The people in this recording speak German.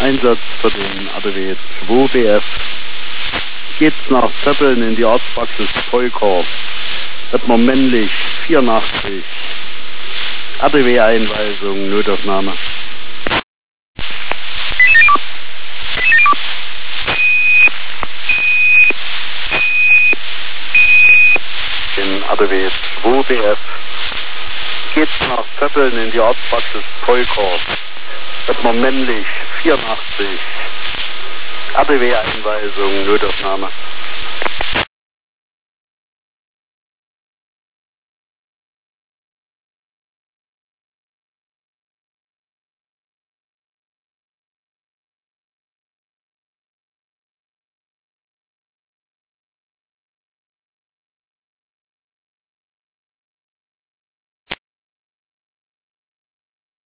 Einsatz für den ADW 2 BF. Geht's nach Zöppeln in die Arztpraxis Polkor. Wird man männlich 84. ADW-Einweisung, Notaufnahme. Den ADW 2 BF. Geht's nach Zöppeln in die Arztpraxis Polkor. Wird man männlich 84. ADW-Einweisung, Notaufnahme.